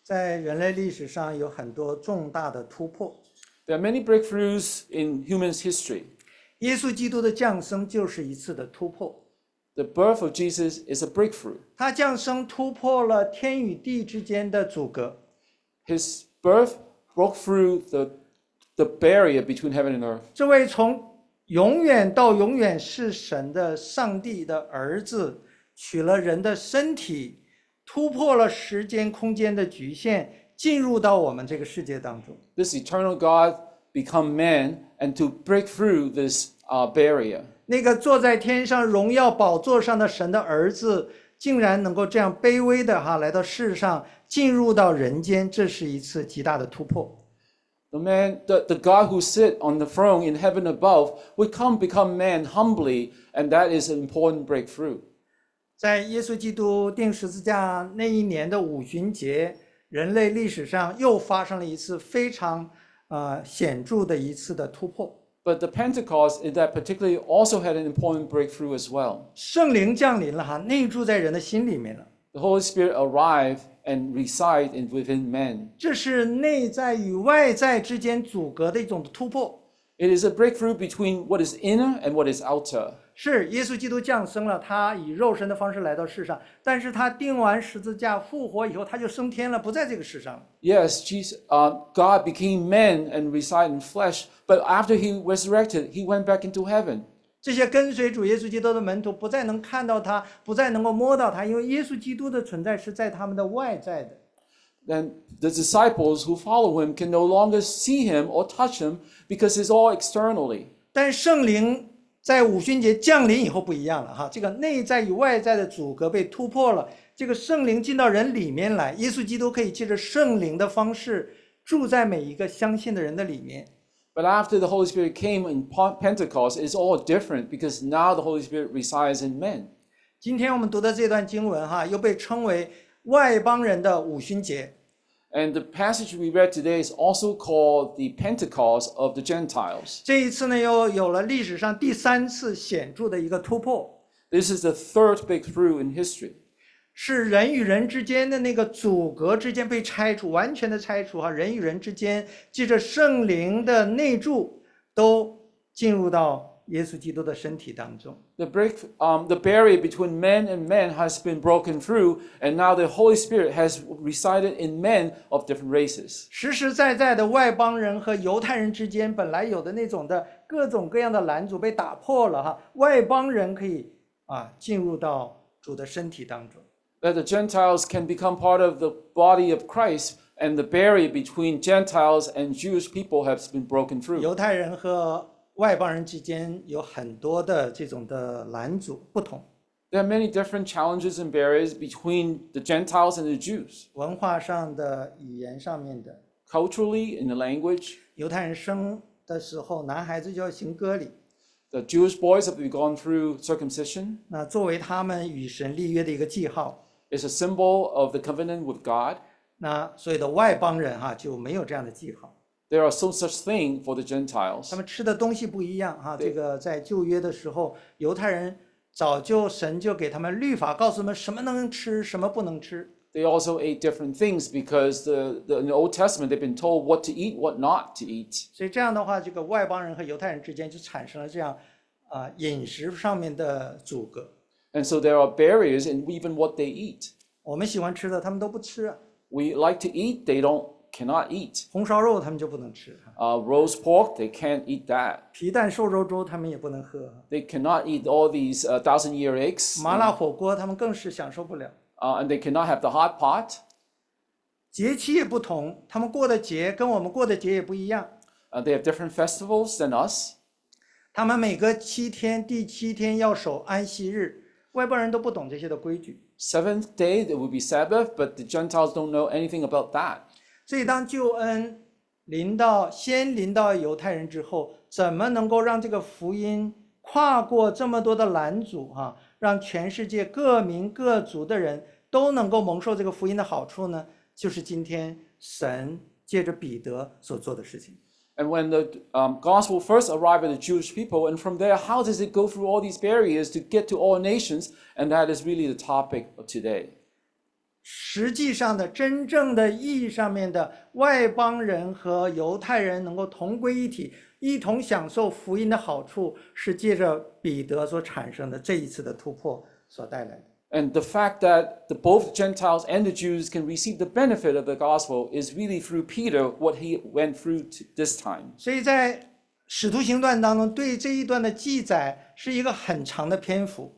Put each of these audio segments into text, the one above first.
在人类历史上有很多重大的突破。 There are many breakthroughs in human history. 耶稣基督的降生就是一次的突破。 The birth of Jesus is a breakthrough. 他降生突破了天与地之间的阻隔。 His birth broke through the barrier between heaven and earth. 这位从永远到永远是神的上帝的儿子，取了人的身体，突破了时间空间的局限，进入到我们这个世界当中。 This eternal God become man and to break through this barrier. 那个坐在天上荣耀宝座上的神的儿子，竟然能够这样卑微的来到世上，进入到人间，这是一次极大的突破。 The God who sit on the throne in heaven above would become man humbly, and that is an important breakthrough. 在耶稣基督钉十字架那一年的五旬节，人类历史上又发生了一次非常显著的一次的突破。 But the Pentecost in that particularly also had an important breakthrough as well. 圣灵降临了内住在人的心里面了。 The Holy Spirit arrived and reside within men. 这是内在与外在之间阻隔的一种突破。 It is a breakthrough between what is inner and what is outer. 是耶稣基督降生了，他以肉身的方式来到世上，但是他钉完十字架复活以后，他就升天了，不在这个世上了。 Yes, God became man and reside in flesh, but after he resurrected, he went back into heaven. 这些跟随主耶稣基督的门徒不再能看到他，不再能够摸到他，因为耶稣基督的存在是在他们的外在的。 Then the disciples who follow him can no longer see him or touch him because it's all externally. 但圣灵在五旬节降临以后不一样了这个内在与外在的阻隔被突破了，这个圣灵进到人里面来，耶稣基督可以借着圣灵的方式住在每一个相信的人的里面。 But after the Holy Spirit came in Pentecost, it's all different because now the Holy Spirit resides in men. 今天我们读的这段经文又被称为外邦人的五旬节。 And the passage we read today is also called the Pentecost of the Gentiles. 这一次呢，又有了历史上第三次显著的一个突破。 This is the third breakthrough in history. 是人与人之间的那个阻隔之间被拆除，完全的拆除人与人之间借着圣灵的内住，都进入到耶稣基督的身体当中。 The barrier between man and man has been broken through, and now the Holy Spirit has resided in men of different races. 实实在在的外邦人和犹太人之间本来有的那种的各种各样的拦阻被打破了外邦人可以进入到主的身体当中。 That the Gentiles can become part of the body of Christ, and the barrier between Gentiles and Jewish people has been broken through. 犹太人和外邦人之间有很多的这种的拦阻不同。 There are many different challenges and barriers between the Gentiles and the Jews. 文化上的、语言上面的。 Culturally, in the language, 犹太人生的时候，男孩子就要行割礼。 the Jewish boys have gone through circumcision. 那作为他们与神立约的一个记号。 It's a symbol of the covenant with God. 那所有的外邦人就没有这样的记号。 There are no such thing for the Gentiles. 他们吃的东西不一样这个在旧约的时候，犹太人早就神就给他们律法，告诉他们什么能吃，什么不能吃。 They also ate different things because in the Old Testament they've been told what to eat, what not to eat. 所以这样的话，这个外邦人和犹太人之间就产生了这样饮食上面的阻隔。 And so there are barriers in even what they eat. 我们喜欢吃的，他们都不吃。 We like to eat, they cannot eat. 红烧肉他们就不能吃。 Roast pork, they can't eat that. 皮蛋瘦肉粥他们也不能喝。 They cannot eat all these 1,000-year eggs. 麻辣火锅他们更是享受不了。 And they cannot have the hot pot. 节期也不同，他们过的节跟我们过的节也不一样。 They have different festivals than us. 他们每隔7天，第7天要守安息日，外邦人都不懂这些的规矩。 Seventh day, there will be Sabbath, but the Gentiles don't know anything about that. 所以当救恩先临到犹太人之后，怎么能够让这个福音跨过这么多的拦阻让全世界各民各族的人都能够蒙受这个福音的好处呢？就是今天神借着彼得所做的事情。 And when the gospel first arrived at the Jewish people, and from there, how does it go through all these barriers to get to all nations? And that is really the topic of today. 实际上的真正的意义上面的外邦人和犹太人能够同归一体，一同享受福音的好处，是借着彼得所产生的这一次的突破所带来的。 And the fact that both Gentiles and the Jews can receive the benefit of the gospel is really through Peter, what he went through this time. 所以在使徒行传当中对这一段的记载是一个很长的篇幅。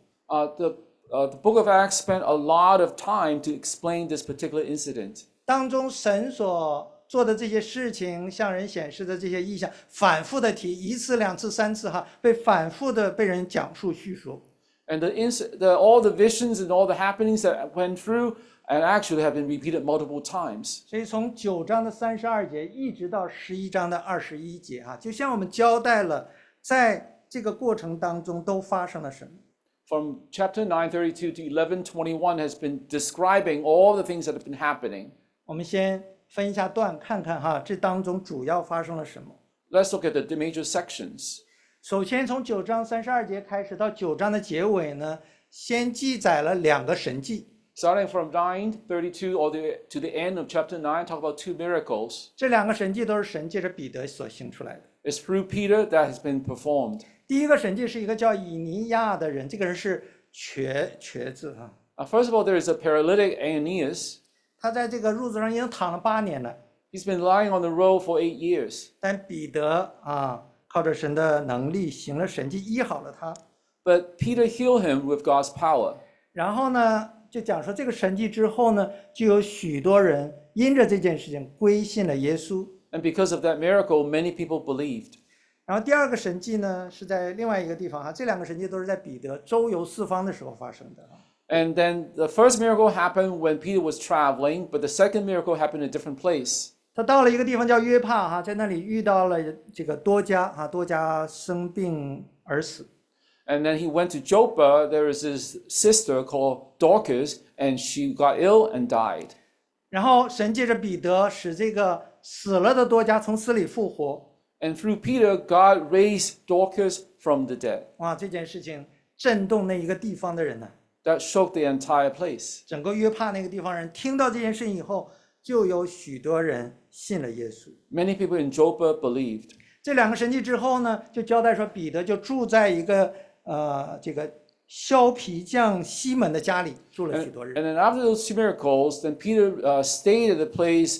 The book of Acts spent a lot of time to explain this particular incident. 当中神所做的这些事情，向人显示的这些意象，反复的提，一次、两次、三次，被反复的被人讲述叙述。 And all the visions and all the happenings that went through and actually have been repeated multiple times. 所以从9章的32节一直到11章的21节，就像我们交代了在这个过程当中都发生了什么。 From chapter 9:32 to 11:21 has been describing all the things that have been happening. 我们先分一下段，看看这当中主要发生了什么。 Let's look at the major sections. 首先从9章32节开始到9章的结尾呢，先记载了2个神迹。 Starting from 9:32 all to the end of chapter 9, talk about 2 miracles. 这2个神迹都是神借着彼得所行出来的。 It's through Peter that has been performed. 第一个神迹是一个叫以尼亚的人，这个人是瘸子。 First of all, there is a paralytic Aeneas. 他在这个褥子上已经躺了8年了。 He's been lying on the road for 8 years. 但彼得靠着神的能力行了神迹，医好了他。 But Peter healed him with God's power. 然后呢，就讲说这个神迹之后呢，就有许多人因着这件事情归信了耶稣。 And because of that miracle, many people believed. 然后第2个神迹呢，是在另外一个地方这2个神迹都是在彼得周游四方的时候发生的。 And then the first miracle happened when Peter was traveling, but the second miracle happened in a different place. 他到了一个地方叫约帕在那里遇到了这个多加多加生病而死。 And then he went to Joppa. There is his sister called Dorcas, and she got ill and died. 然后神借着彼得使这个死了的多加从死里复活。 And through Peter, God raised Dorcas from the dead. 哇，这件事情震动那一个地方的人呢。 That shook the entire place. 整个约帕那个地方人听到这件事情以后，就有许多人信了耶稣。 Many people in Joppa believed. 这2个神迹之后呢，就交代说彼得就住在一个这个削皮匠西门的家里住了许多日。 And then after those 2 miracles, then Peter stayed at a place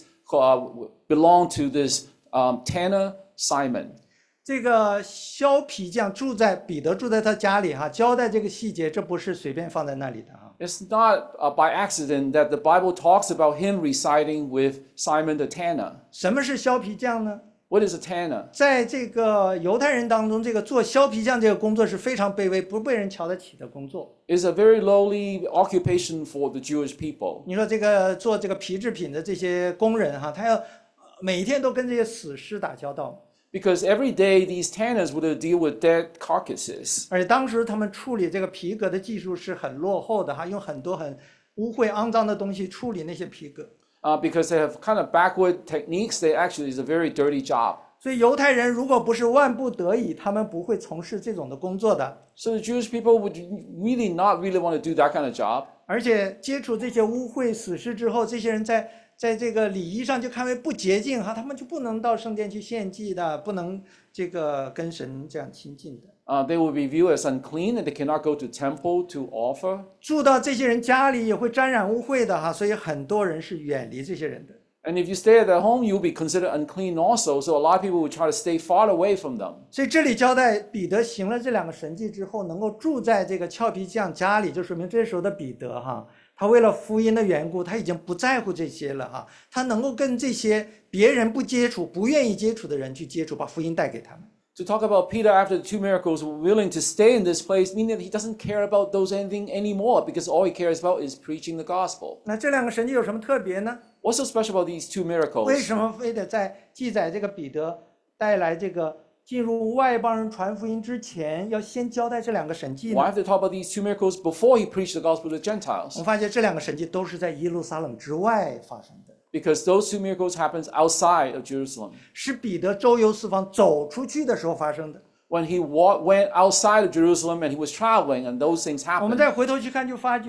belonged to this tanner Simon. 这个削皮匠彼得住在他家里交代这个细节，这不是随便放在那里的 It's not by accident that the Bible talks about him residing with Simon the tanner. 什么是削皮匠呢？ What is a tanner? 在这个犹太人当中，这个做削皮匠这个工作是非常卑微，不被人瞧得起的工作。 It's a very lowly occupation for the Jewish people. 你说这个做这个皮制品的这些工人他要每天都跟这些死尸打交道。 Because every day these tanners would deal with dead carcasses. 而且当时他们处理这个皮革的技术是很落后的用很多很污秽肮脏的东西处理那些皮革。 Because they have kind of backward techniques, they actually is a very dirty job. 所以犹太人如果不是万不得已，他们不会从事这种的工作的。 So the Jewish people would really not really want to do that kind of job. 而且接触这些污秽死尸之后，这些人在这个礼仪上就看为不洁净他们就不能到圣殿去献祭的，不能这个跟神这样亲近的。 They will be viewed as unclean and they cannot go to temple to offer. 住到这些人家里也会沾染污秽的所以很多人是远离这些人的。 And if you stay at their home, you'll be considered unclean also. So a lot of people will try to stay far away from them. 所以这里交代彼得行了这2个神迹之后，能够住在这个俏皮匠家里，就说明这时候的彼得他为了福音的缘故，他已经不在乎这些了他能够跟这些别人不接触、不愿意接触的人去接触，把福音带给他们。 To talk about Peter after the 2 miracles, willing to stay in this place, meaning that he doesn't care about those anything anymore because all he cares about is preaching the gospel. 那这2个神迹有什么特别呢？ What's so special about these 2 miracles? 为什么非得在记载这个彼得带来这个进入外邦人传福音之前，要先交代这2个神迹呢？ Why have to talk about these 2 miracles before he preached the gospel to Gentiles? 我们发现这2个神迹都是在耶路撒冷之外发生的。 Because those 2 miracles happened outside of Jerusalem. 是彼得周游四方走出去的时候发生的。 When he went outside of Jerusalem and he was traveling and those things 我们 happened. 再回头去看，就发觉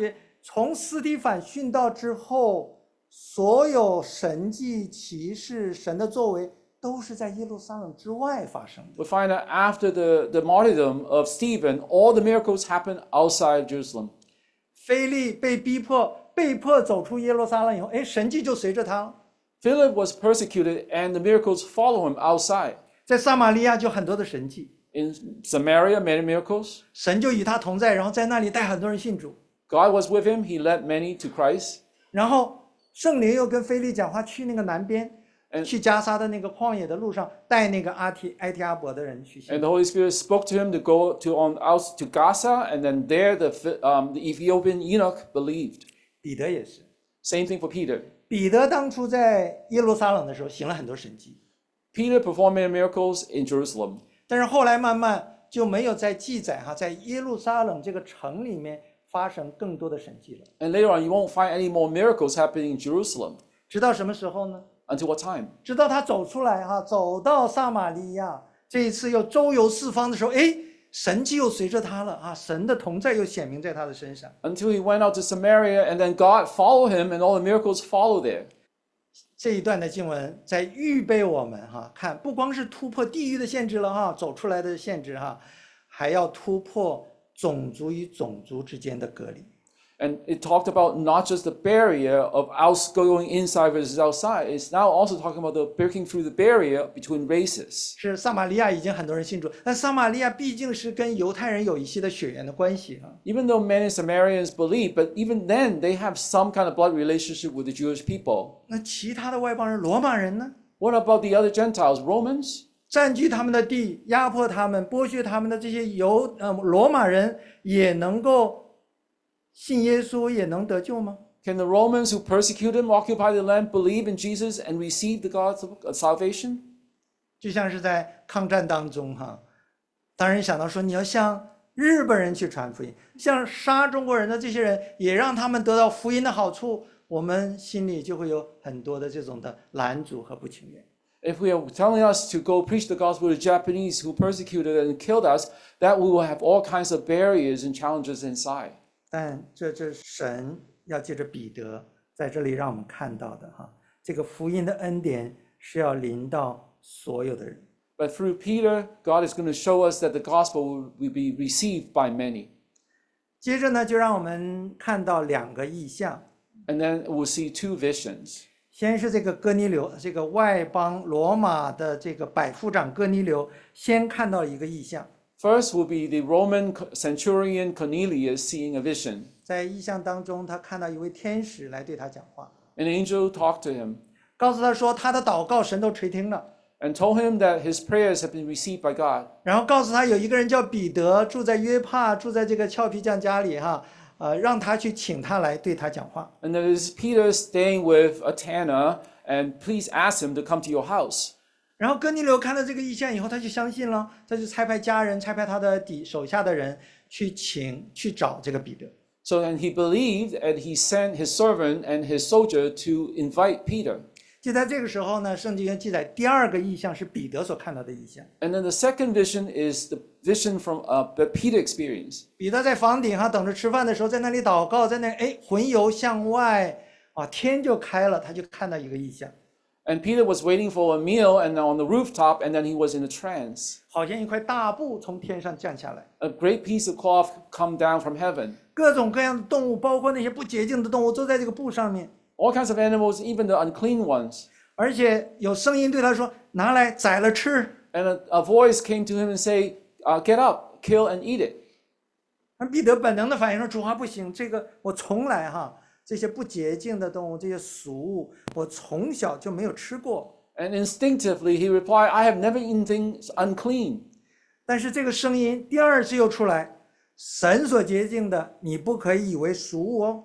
从斯提反殉道之后，所有神迹奇事、神的作为，都是在耶路撒冷之外发生的。 We find that after the martyrdom of Stephen, all the miracles happened outside Jerusalem. 腓利被逼迫，被迫走出耶路撒冷以后，神迹就随着他了。 Philip was persecuted, and the miracles follow him outside. 在撒玛利亚就很多的神迹， In Samaria, many miracles. 神就与他同在，然后在那里带很多人信主。 God was with him. He led many to Christ. 然后圣灵又跟腓利讲话，去那个南边，去加沙的那个旷野的路上，带那个埃提阿伯的人去信。 And the Holy Spirit spoke to him to go out to Gaza, and then there the Ethiopian eunuch believed. 彼得也是， Same thing for Peter. 彼得当初在耶路撒冷的时候行了很多神迹， Peter performed many miracles in Jerusalem. 但是后来慢慢就没有再记载在耶路撒冷这个城里面发生更多的神迹了。 And later on, you won't find any more miracles happening in Jerusalem. 直到什么时候呢？ Until what time? 直到他走出来走到撒玛利亚，这一次又周游四方的时候，神迹又随着他了神的同在又显明在他的身上。 Until he went out to Samaria, and then God followed him, and all the miracles follow there. 这一段的经文在预备我们看，不光是突破地域的限制了走出来的限制还要突破种族与种族之间的隔离。 And it talked about not just the barrier of going inside versus outside. It's now also talking about the breaking through the barrier between races. 是撒玛利亚已经很多人信主，但撒玛利亚毕竟是跟犹太人有一些的血缘的关系 Even though many Samaritans believe, but even then they have some kind of blood relationship with the Jewish people. 那其他的外邦人，罗马人呢？ What about the other Gentiles, Romans? 占据他们的地，压迫他们，剥削他们的这些罗马人也能够信耶稣，也能得救吗？ Can the Romans who persecute him, occupy the land, believe in Jesus and receive the God's salvation? 就像是在抗战当中当然想到说你要向日本人去传福音，像杀中国人的这些人，也让他们得到福音的好处，我们心里就会有很多的这种的拦阻和不情愿。 If we are telling us to go preach the gospel to the Japanese who persecuted and killed us, that we will have all kinds of barriers and challenges inside. 但这神要借着彼得在这里让我们看到的这个福音的恩典是要临到所有的人。 But through Peter, God is going to show us that the gospel will be received by many. 接着呢，就让我们看到两个异象。 And then we'll see two visions. 先是这个哥尼流，这个外邦罗马的这个百夫长哥尼流，先看到一个异象。 First will be the Roman centurion Cornelius seeing a vision. 在异象当中，他看到一位天使来对他讲话， An angel talked to him 告诉他说他的祷告神都垂听了， and told him that his prayers have been received by God. 然后告诉他有一个人叫彼得，住在约帕，住在这个俏皮匠家里让他去请他来对他讲话。 And there is Peter staying with a tanner, and please ask him to come to your house. 然后哥尼流看到这个异象以后，他就相信了，他就差派家人，差派他的手下的人去找这个彼得。 So then he believed, and he sent his servant and his soldier to invite Peter. 就在这个时候呢，圣经记载第二个异象是彼得所看到的异象。 And then the second vision is the vision from that Peter experienced. 彼得在房顶等着吃饭的时候，在那里祷告，在那魂游向外天就开了，他就看到一个异象， And Peter was waiting for a meal and on the rooftop, and then he was in a trance. 好像一块大布从天上降下来， A great piece of cloth come down from heaven. 各种各样的动物，包括那些不洁净的动物，都在这个布上面， All kinds of animals, even the unclean ones. 而且有声音对他说：“拿来宰了吃。” And a voice came to him and say, "Get up, kill and eat it." 而彼得本能的反应说：“主啊，不行，这个我从来这些不洁净的动物，这些俗物，我从小就没有吃过。” And instinctively he replied, "I have never eaten things unclean." 但是这个声音第二次又出来，神所洁净的，你不可以以为俗物哦。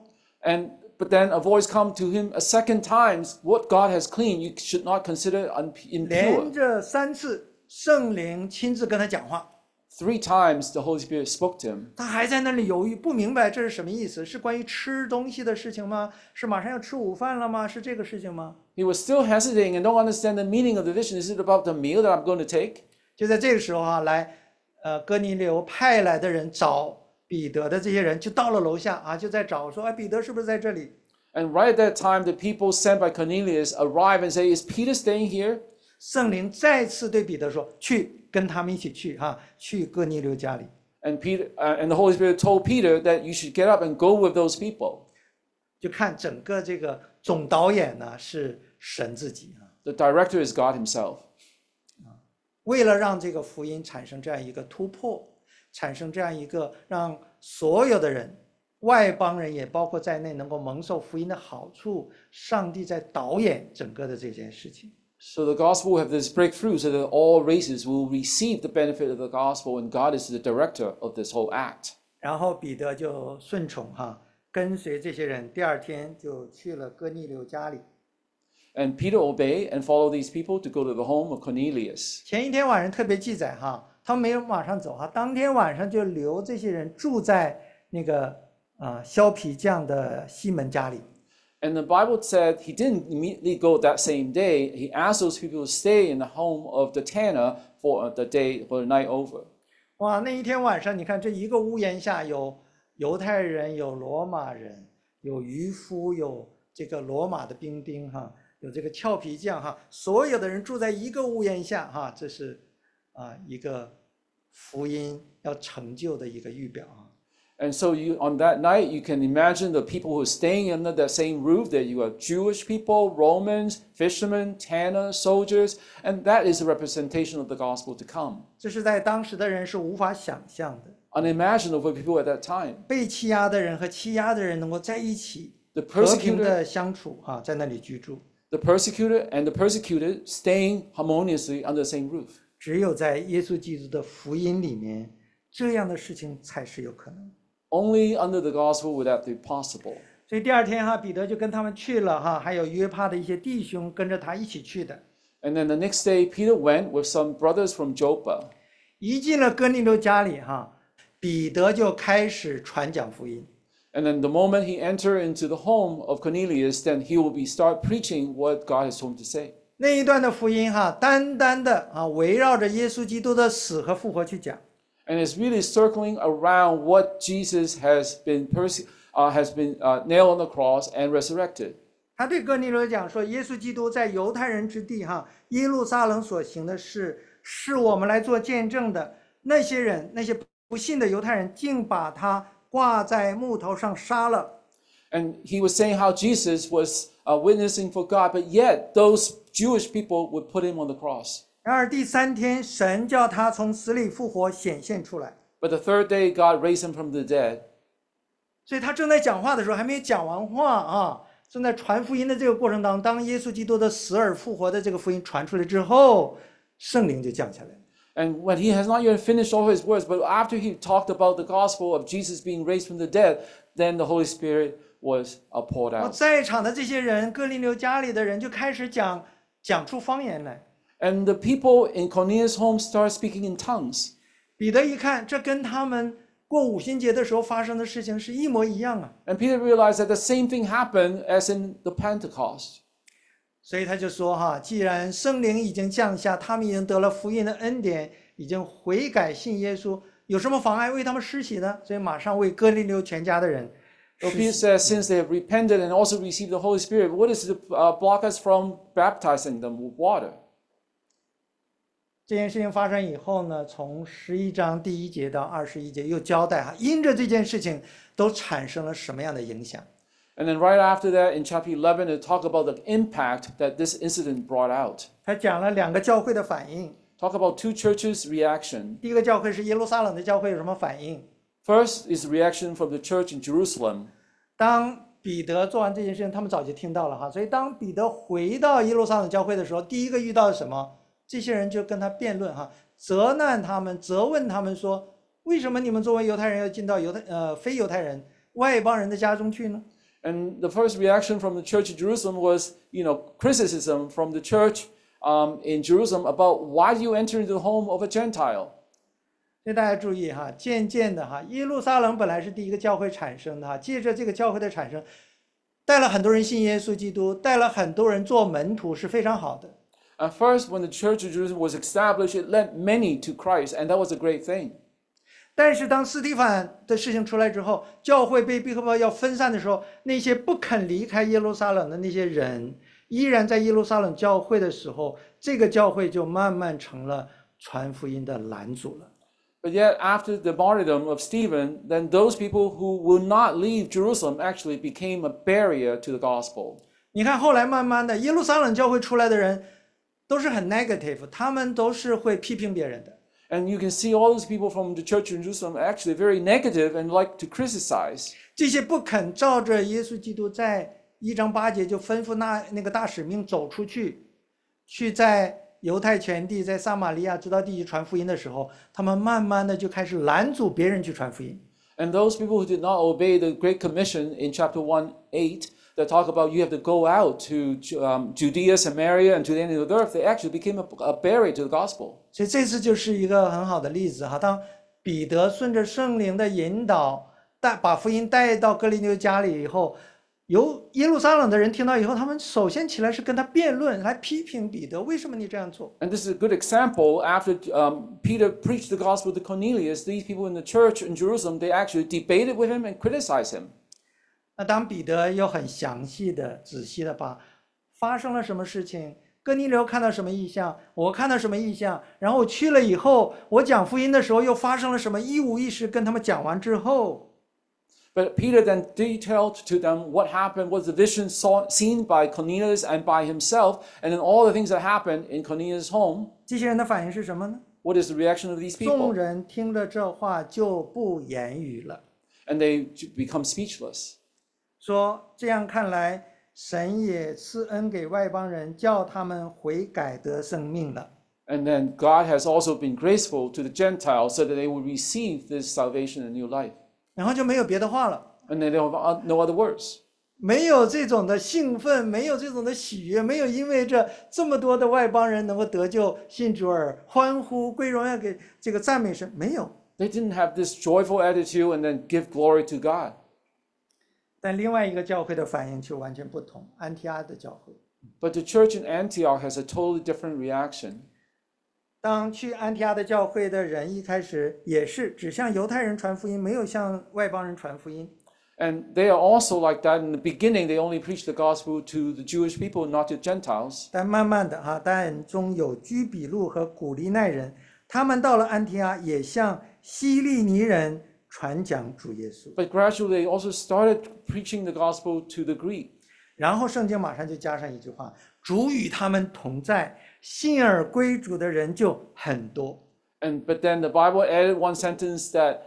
But then a voice come to him a second time, "What God has cleaned, you should not consider 连 impure." 着3次，圣灵亲自跟他讲话， 3 times the Holy Spirit spoke to him. 他还在那里犹豫，不明白这是什么意思，是关于吃东西的事情吗？是马上要吃午饭了吗？是这个事情吗？ He was still hesitating and don't understand the meaning of the vision. Is it about the meal that I'm going to take? 就在这个时候哥尼流派来的人找彼得的这些人就到了楼下啊，就在找说，哎，彼得是不是在这里？ And right at that time, the people sent by Cornelius arrive and say, "Is Peter staying here?" 圣灵再次对彼得说，去跟他们一起去哈，去哥尼流家里。 And and the Holy Spirit told Peter that you should get up and go with those people. 就看整个这个总导演呢是神自己啊， The director is God Himself. 为了让这个福音产生这样一个突破，产生这样一个让所有的人，外邦人也包括在内，能够蒙受福音的好处，上帝在导演整个的这件事情。 So the gospel will have this breakthrough so that all races will receive the benefit of the gospel, and God is the director of this whole act. 然后彼得就顺从哈，跟随这些人，第二天就去了哥尼流家里。 And Peter obeyed and followed these people to go to the home of Cornelius. 前一天晚上特别记载哈，他们没有马上走哈，当天晚上就留这些人住在那个削皮匠的西门家里。 And the Bible said he didn't immediately go that same day. He asked those people to stay in the home of the tanner for the night over. 哇，那一天晚上，你看这一个屋檐下有犹太人，有罗马人，有渔夫，有这个罗马的兵丁哈。有这个俏皮匠哈，所有的人住在一个屋檐下哈，这是一个福音要成就的一个预表啊。 And so on that night, you can imagine the people who are staying under that same roof. That you have Jewish people, Romans, fishermen, tanners, soldiers, and that is a representation of the gospel to come. 这是在当时的人是无法想象的。 Unimaginable for people at that time. 被欺压的人和欺压的人能够在一起 The 和平 persecutor, 的相处啊，在那里居住。 the persecutor and the persecuted staying harmoniously under the same roof. 只有在耶稣基督的福音里面，这样的事情才是有可能。 Only under the gospel would that be possible. 所以第二天哈，彼得就跟他们去了哈，还有约帕的一些弟兄跟着他一起去的。 And then the next day, Peter went with some brothers from Joppa. 一进了哥尼流家里哈，彼得就开始传讲福音。 And then the moment he entered into the home of Cornelius, then he will start preaching what God has told him to say. 那一段的福音哈，单单的围绕着耶稣基督的死和复活去讲。 And it's really circling around what Jesus has been nailed on the cross and resurrected. 他对哥尼流讲说，耶稣基督在犹太人之地哈，耶路撒冷所行的事，是我们来做见证的。那些人，那些不信的犹太人，竟把他挂在木头上杀了。 And he was saying how Jesus was witnessing for God, but yet those Jewish people would put him on the cross. 然而第三天，神叫他从死里复活，显现出来。 But the third day, God raised him from the dead. 所以他正在讲话的时候，还没有讲完话啊，正在传福音的这个过程当中，当耶稣基督的死而复活的这个福音传出来之后，圣灵就降下来了。 And when he has not yet finished all his words, but after he talked about the gospel of Jesus being raised from the dead, then the Holy Spirit was poured out. 在场的这些人，哥尼流家里的人就开始讲出方言来。 And the people in Cornelius' home started speaking in tongues. 彼得一看，这跟他们过五旬节的时候发生的事情是一模一样啊。 And Peter realized that the same thing happened as in the Pentecost. 所以他就说哈，既然圣灵已经降下，他们已经得了福音的恩典，已经悔改信耶稣，有什么妨碍为他们施洗呢？所以马上为哥尼流全家的人。 So Peter says, since they have repented and also received the Holy Spirit, what is to block us from baptizing them with water? 这件事情发生以后呢，从11章第1节到21节又交代哈，因着这件事情都产生了什么样的影响。 And then right after that, in chapter 11, it talk about the impact that this incident brought out. 他讲了2个教会的反应。 Talk about two churches' reaction. 第一个教会是耶路撒冷的教会有什么反应？ First is the reaction from the church in Jerusalem. 当彼得做完这件事情，他们早就听到了哈，所以当彼得回到耶路撒冷教会的时候，第一个遇到的什么？这些人就跟他辩论哈，责难他们，责问他们说，为什么你们作为犹太人要进到非犹太人、外邦人的家中去呢？ And the first reaction from the church in Jerusalem was, criticism from the church in Jerusalem about why do you enter into the home of a Gentile? 所以大家注意哈，渐渐的哈，耶路撒冷本来是第一个教会产生的哈，借着这个教会的产生，带了很多人信耶稣基督，带了很多人做门徒是非常好的。 At first, when the church of Jerusalem was established, it led many to Christ, and that was a great thing. 但是当斯提反的事情出来之后，教会被逼迫要分散的时候，那些不肯离开耶路撒冷的那些人，依然在耶路撒冷教会的时候，这个教会就慢慢成了传福音的拦阻了。 But yet, after the martyrdom of Stephen, then those people who will not leave Jerusalem actually became a barrier to the gospel. 你看，后来慢慢的，耶路撒冷教会出来的人都是很 negative，他们都是会批评别人的。 And you can see all those people from the church in Jerusalem are actually very negative and like to criticize. 这些不肯照着耶稣基督在1章8节就吩咐那个大使命走出去，去在犹太全地，在撒玛利亚直到地极传福音的时候，他们慢慢的就开始拦阻别人去传福音。 And those people who did not obey the Great Commission in chapter 1:8 that talk about you have to go out to Judea, Samaria, and to the end of the earth, they actually became a barrier to the gospel. 所以这次就是一个很好的例子哈。当彼得顺着圣灵的引导，把福音带到哥林流家里以后，由耶路撒冷的人听到以后，他们首先起来是跟他辩论，来批评彼得，为什么你这样做？ And this is a good example. After Peter preached the gospel to Cornelius, these people in the church in Jerusalem, they actually debated with him and criticized him. 那当彼得又很详细的、仔细的把发生了什么事情，哥尼流看到什么异象，我看到什么异象，然后我去了以后，我讲福音的时候又发生了什么，一五一十跟他们讲完之后。 But Peter then detailed to them what happened, was the vision seen by Cornelius and by himself, and then all the things that happened in Cornelius' home. 这些人的反应是什么呢？ What is the reaction of these 众 people? 人听了这话就不言语了， And they become speechless. 说这样看来，神也赐恩给外邦人，叫他们悔改得生命了。 And then God has also been graceful to the Gentiles so that they will receive this salvation and new life. 然后就没有别的话了， And then they have no other words. 没有这种的兴奋，没有这种的喜悦，没有因为这么多的外邦人能够得救信主而欢呼归荣耀给这个赞美神，没有。 They didn't have this joyful attitude and then give glory to God. 但另外一个教会的反应就完全不同，安提阿的教会。 But the church in Antioch has a totally different reaction. 当去安提阿的教会的人一开始也是只向犹太人传福音，没有向外邦人传福音。 And they are also like that. In the beginning, they only preached the gospel to the Jewish people, not to Gentiles. 但慢慢的但中有居比路和古利奈人，他们到了安提阿，也向希利尼人传讲主耶稣。 But gradually, they also started preaching the gospel to the Greek. 然后圣经马上就加上一句话：主与他们同在，信而归主的人就很多。 But then the Bible added one sentence that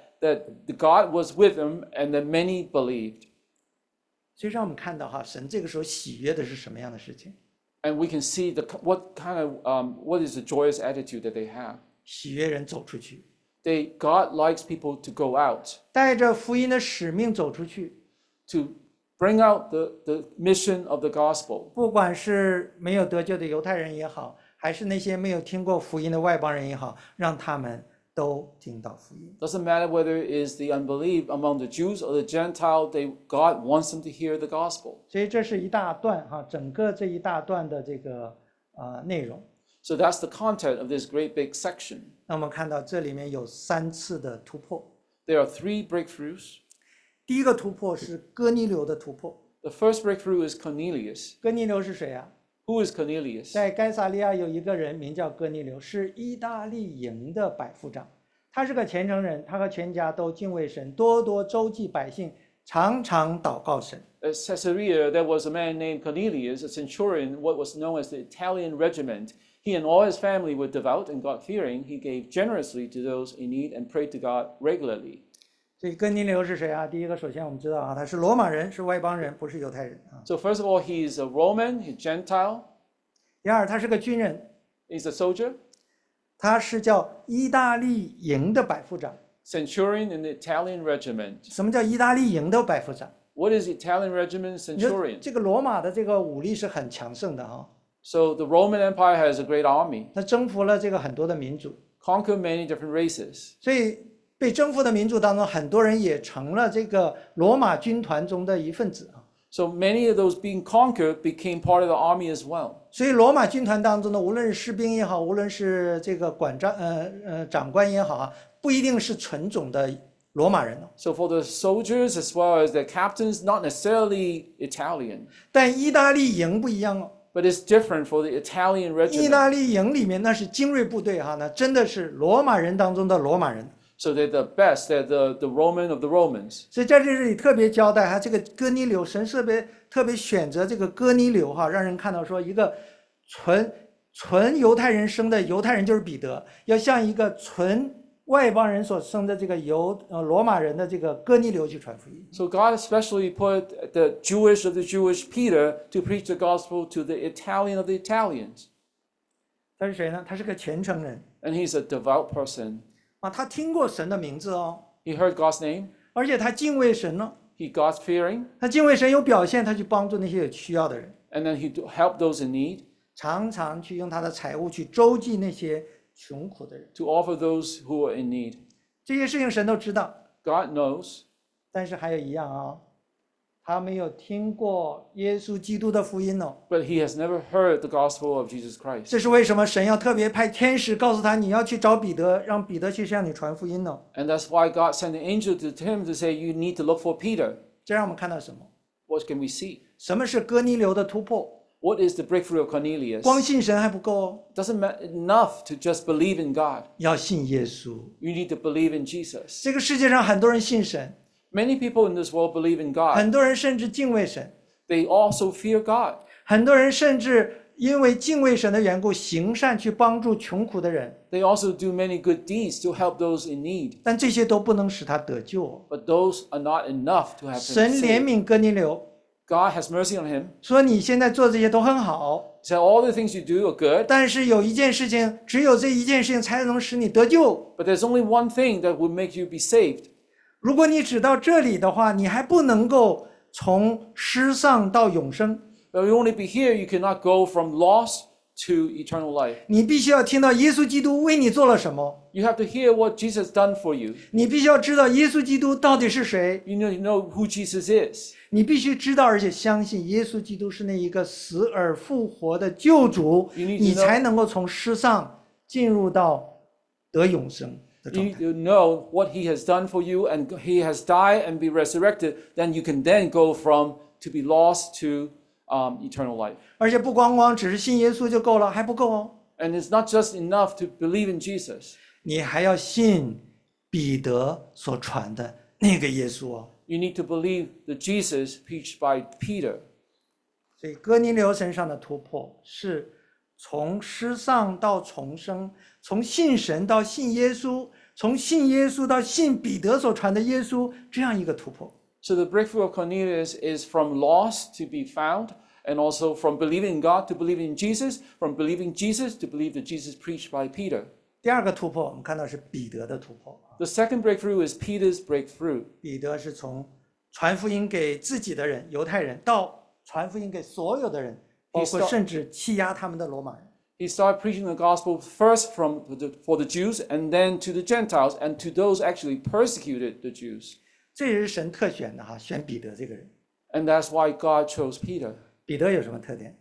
God was with them and that many believed. 所以让我们看到神这个时候喜悦的是什么样的事情？ And we can see what is the joyous attitude that they have. 喜悦人走出去， God likes people to go out, 带着福音的使命走出去。 to bring out the mission of the gospel. 不管是没有得救的犹太人也好，还是那些没有听过福音的外邦人也好，让他们都听到福音。 Doesn't matter whether it is the unbelief among the Jews or the Gentile, God wants them to hear the gospel. 所以这是一大段整个这一大段的这个内容。 So that's the content of this great big section. 那我们看到这里面有3次的突破。 There are 3 breakthroughs. 第一个突破是哥尼流的突破。 The first breakthrough is Cornelius. 哥尼流是谁啊？ Who is Cornelius? 在该撒利亚有一个人名叫哥尼流，是意大利营的百夫长。他是个虔诚人，他和全家都敬畏神，多多周济百姓，常常祷告神。 At Caesarea, there was a man named Cornelius, a centurion, what was known as the Italian regiment. He and all his family were devout and God-fearing. He gave generously to those in need and prayed to God regularly. 所以哥尼流是谁啊？第一个，首先我们知道他是罗马人，是外邦人，不是犹太人啊。 So first of all, he is a Roman, he's Gentile. 第二，他是个军人， He's a soldier, 他是叫意大利营的百夫长。 centurion in the Italian regiment. 什么叫意大利营的百夫长？ What is Italian regiment 你说 centurion? 这个罗马的这个武力是很强盛的 So the Roman Empire has a great army, 他征服了这个很多的民族， conquered many different races. 所以被征服的民族当中，很多人也成了这个罗马军团中的一份子啊。 So many of those being conquered became part of the army as well. 所以罗马军团当中呢，无论是士兵也好，无论是这个长官也好不一定是纯种的罗马人哦。 So for the soldiers as well as the captains, not necessarily Italian, 但意大利营不一样哦， but it's different for the Italian 意 regiment. 大利营里面那是精锐部队哈，那真的是罗马人当中的罗马人。 So they're the best, they're the Roman of the Romans. 所以在这里特别交代哈，这个哥尼流，神特别选择这个哥尼流哈，让人看到说一个纯犹太人生的犹太人就是彼得，要向一个纯外邦人所生的这个罗马人的这个哥尼流去传福音。 So God especially put the Jewish of the Jewish Peter to preach the gospel to the Italian of the Italians. 他是谁呢？他是个虔诚人 And he's a devout person. 啊，他听过神的名字哦， He heard God's name, 而且他敬畏神呢。 he God's fearing, 他敬畏神有表现，他去帮助那些有需要的人， and then he helped those in need, 常常去用他的财物去周济那些穷苦的人。 to offer those who are in need. 这些事情神都知道， God knows, 但是还有一样啊，他没有听过耶稣基督的福音哦。 but he has never heard the gospel of Jesus Christ. 这是为什么神要特别派天使告诉他，你要去找彼得，让彼得去向你传福音呢？ And that's why God sent an angel to him to say, you need to look for Peter. 这让我们看到什么？ What can we see? 什么是哥尼流的突破？ What is the breakthrough of Cornelius? 光信神还不够哦， Doesn't enough to just believe in God. 要信耶稣。 You need to believe in Jesus. 这个世界上很多人信神， Many people in this world believe in God. 很多人甚至敬畏神， They also fear God. 很多人甚至因为敬畏神的缘故，行善去帮助穷苦的人， They also do many good deeds to help those in need. 但这些都不能使他得救哦。 But those are not enough to have 神 him 怜 saved. 悯哥尼流， God has mercy on him. 说你现在做这些都很好， He said, all the things you do are good, 但是有一件事情，只有这一件事情才能使你得救。 but there's only one thing that would make you be saved. 如果你只到这里的话，你还不能够从失丧到永生， But you only be here, you cannot go from lost to eternal life. 你必须要听到耶稣基督为你做了什么， You have to hear what Jesus has done for you. 你必须要知道耶稣基督到底是谁， You know who Jesus is. 你必须知道而且相信耶稣基督是那一个死而复活的救主， You need to 你 know- 才能够从失丧进入到得永生的 You 状 need 态。 to know what he has done for you, and he has died and be resurrected. Then you can then go from to be lost to eternal life. 而且不光光只是信耶稣就够了，还不够哦， And it's not just enough to believe in Jesus. 你还要信彼得所传的那个耶稣哦。 You need to believe the Jesus preached by Peter. 所以哥尼流身上的突破是从失丧到重生，从信神到信耶稣，从信耶稣到信彼得所传的耶稣，这样一个突破。 So the breakthrough of Cornelius is from lost to be found, and also from believing in God to believing in Jesus, from believing Jesus to believe that Jesus preached by Peter. 第二个突破，我们看到是彼得的突破。 The second breakthrough is Peter's breakthrough. 彼得是从传福音给自己的人，犹太人，到传福音给所有的人，包括甚至欺压他们的罗马人。 He started preaching the gospel first for the Jews, and then to the Gentiles, and to those actually persecuted the Jews. 这也是神特选的哈，选彼得这个人。 And that's why God chose Peter. 彼得有什么特点？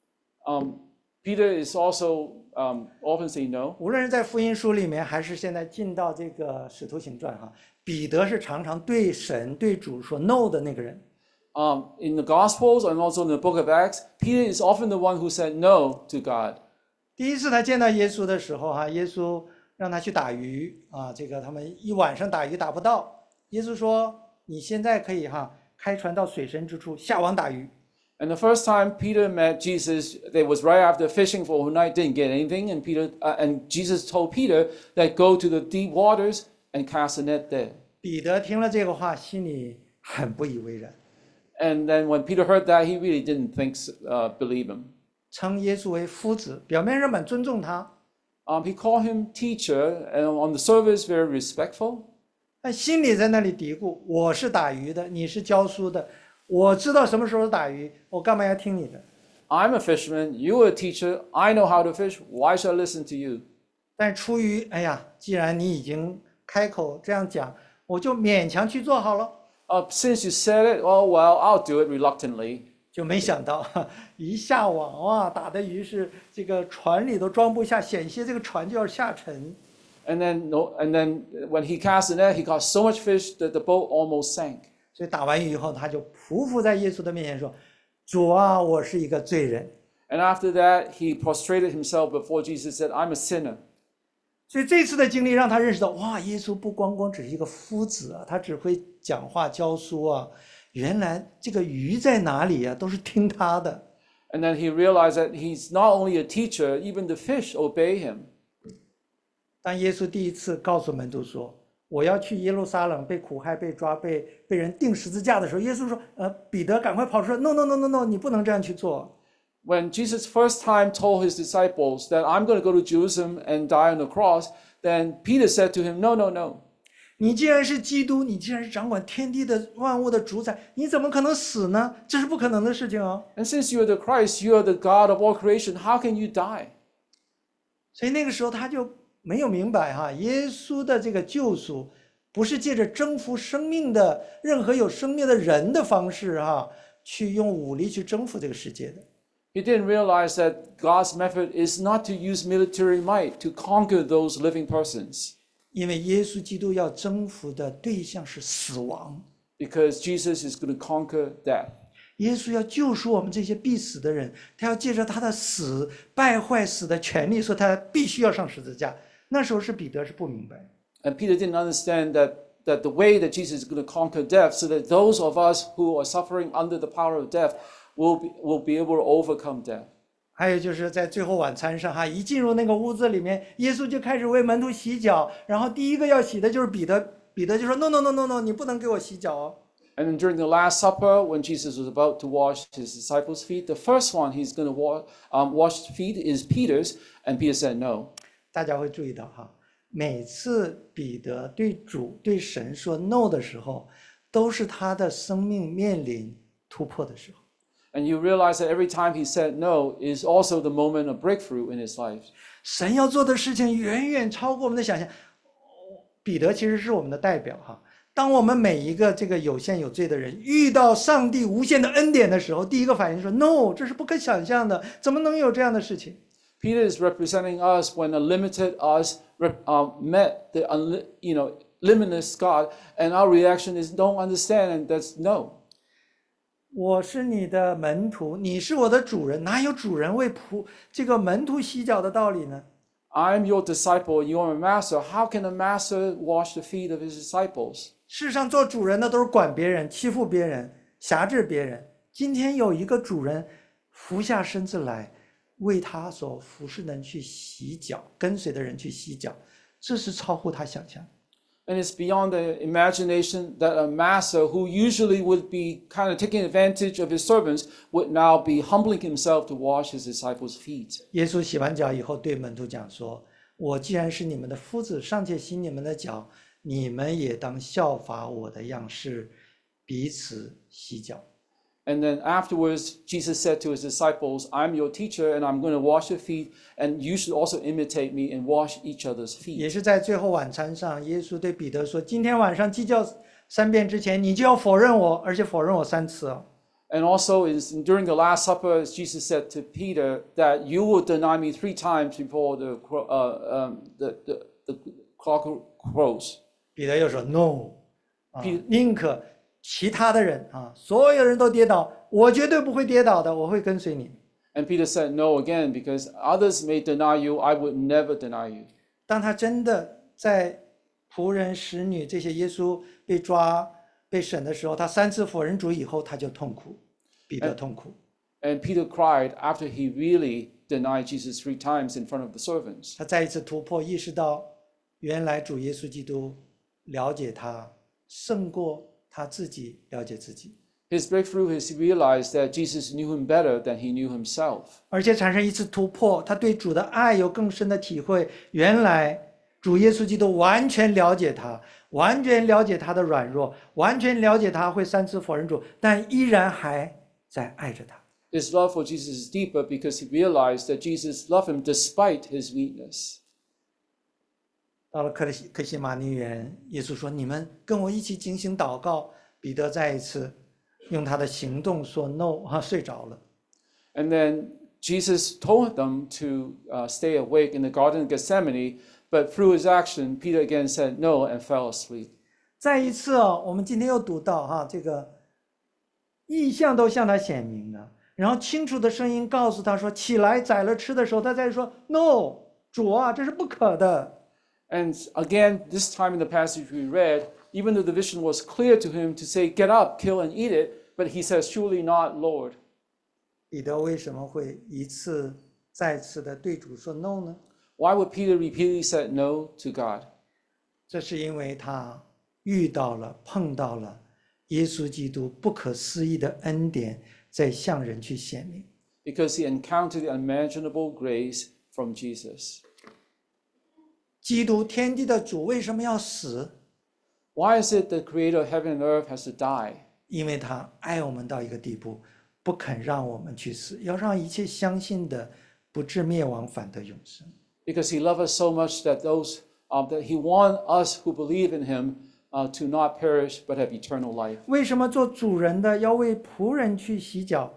Peter is also often say no. 无论是在福音书里面，还是现在进到这个使徒行传哈，彼得是常常对神、对主说 no 的那个人。 In the Gospels and also in the book of Acts, Peter is often the one who said no to God. 第一次他见到耶稣的时候哈，耶稣让他去打鱼啊，这个他们一晚上打鱼打不到，耶稣说你现在可以哈开船到水深之处下网打鱼。 And the first time Peter met Jesus, it was right after fishing for a night, didn't get anything, and Jesus told Peter that go to the deep waters and cast a net there. 彼得听了这个话，心里很不以为然， And then when Peter heard that, he really didn't believe him. 称耶稣为夫子，表面上蛮尊重他， He called him teacher, and on the surface very respectful. 但心里在那里嘀咕：我是打鱼的，你是教书的，我知道什么时候打鱼，我干嘛要听你的？ I'm a fisherman, you're a teacher, I know how to fish, why should I listen to you? 但出于哎呀，既然你已经开口这样讲，我就勉强去做好了。 Since you said it, oh well, I'll do it reluctantly. 就没想到一下网哇，打的鱼是这个船里都装不下，险些这个船就要下沉。 And then, no, and then when he cast the net, he caught so much fish that the boat almost sank. 所以打完鱼以后，他就匍匐在耶稣的面前说：“主啊，我是一个罪人。” And after that, he prostrated himself before Jesus, said, "I'm a sinner." 所以这次的经历让他认识到，哇，耶稣不光光只是一个夫子啊，他只会讲话教书啊，原来这个鱼在哪里啊，都是听他的。 And then he realized that he's not only a teacher, even the fish obey him. 当耶稣第一次告诉门徒说：“我要去耶路撒冷，被苦害、被抓、被人钉十字架的时候，耶稣说：‘彼得，赶快跑出来 ！No No No No No， 你不能这样去做。’ When Jesus first time told his disciples that I'm going to go to Jerusalem and die on the cross, then Peter said to him, "No, no, no. 你既然是基督，你既然是掌管天地的万物的主宰，你怎么可能死呢？这是不可能的事情哦。” And since you are the Christ, you are the God of all creation, how can you die?" 所以那个时候他就没有明白哈，耶稣的这个救赎不是借着征服生命的任何有生命的人的方式哈，去用武力去征服这个世界的。 He didn't realize that God's method is not to use military might to conquer those living persons, 因为耶稣基督要征服的对象是死亡， because Jesus is going to conquer death. 耶稣要救赎我们这些必死的人，他要借着他的死败坏死的权利，说他必须要上十字架。那时候是彼得是不明白， And Peter didn't understand that the way that Jesus is going to conquer death, so that those of us who are suffering under the power of death will be able to overcome death. 还有就是在最后晚餐上哈，一进入那个屋子里面，耶稣就开始为门徒洗脚，然后第一个要洗的就是彼得，彼得就说 No No No No No， 你不能给我洗脚哦。 And then during the Last Supper, when Jesus was about to wash his disciples' feet, the first one he's going to wash feet is Peter's, and Peter said no. 大家会注意到哈，每次彼得对主对神说 No 的时候，都是他的生命面临突破的时候。 And you realize that every time he said no is also the moment of breakthrough in his life. 神要做的事情远远超过我们的想象。彼得其实是我们的代表哈。当我们每一个这个有限有罪的人遇到上帝无限的恩典的时候，第一个反应说 No， 这是不可想象的，怎么能有这样的事情？ Peter is representing us when a limited us met the limitless God, and our reaction is don't understand, and that's no. 我是你的门徒，你是我的主人，哪有主人为这个门徒洗脚的道理呢？ I'm your disciple, you are my master. How can a master wash the feet of his disciples? 世上做主人的都是管别人、欺负别人、辖制别人。今天有一个主人俯下身子来，为他所服侍的人去洗脚，跟随的人去洗脚，这是超乎他想象。 And it's beyond the imagination that a master who usually would be kind of taking advantage of his servants would now be humbling himself to wash his disciples' feet. 耶稣洗完脚以后，对门徒讲说：“我既然是你们的夫子，尚且洗你们的脚，你们也当效法我的样式，彼此洗脚。” And then afterwards, Jesus said to his disciples, I'm your teacher and I'm going to wash your feet, and you should also imitate me and wash each other's 也 feet. 是在最后晚餐上，耶稣对彼得说：“今天晚上鸡叫3遍之前，你就要否认我，而且否认我3次哦。” And also during the Last Supper, Jesus said to Peter that you will deny me 3 times before the clock crows. 彼得又说 ：“No， 彼宁可其他的人啊，所有人都跌倒，我绝对不会跌倒的，我会跟随你。” And Peter said no again, because others may deny you, I would never deny you. 当他真的在仆人、使女这些耶稣被抓、被审的时候，他3次否认主以后，他就痛苦，彼得痛苦。 And Peter cried after he really denied Jesus 3 times in front of the servants. 他再一次突破，意识到原来主耶稣基督了解他，胜过他自己了解自己， His breakthrough is he realized that Jesus knew him better than he knew himself. 而且产生一次突破，他对主的爱有更深的体会。原来主耶稣基督完全了解他，完全了解他的软弱，完全了解他会3次否认主，但依然还在爱着他。 His love for Jesus is deeper because he realized that Jesus loved him despite his weakness. 到了克西马尼园，耶稣说：“你们跟我一起进行祷告。”彼得再一次用他的行动说 “no”， 睡着了。 And then Jesus told them to stay awake in the Garden of Gethsemane, But through his action, Peter again said no and fell asleep. 再一次我们今天又读到这个异象都向他显明了，然后清楚的声音告诉他说：“起来，宰了吃的时候。”他再说 ：“No， 主啊，这是不可的。” And again, this time in the passage we read, even though the vision was clear to him to say, "Get up, kill and eat it," but he says, "Surely not, Lord." 彼得为什么会一次再次的对主说 “No” 呢？ Why would Peter repeatedly say no to God? 这是因为他碰到了耶稣基督不可思议的恩典，在向人去显明。 Because he encountered the unimaginable grace from Jesus. 基督天地的主为什么要死？ Why is it the creator of heaven and earth has to die? 因为他爱我们到一个地步，不肯让我们去死，要让一切相信的不至灭亡，反得永生。 Because he loved us so much that that he wants us who believe in him to not perish but have eternal life. 为什么做主人的要为仆人去洗脚？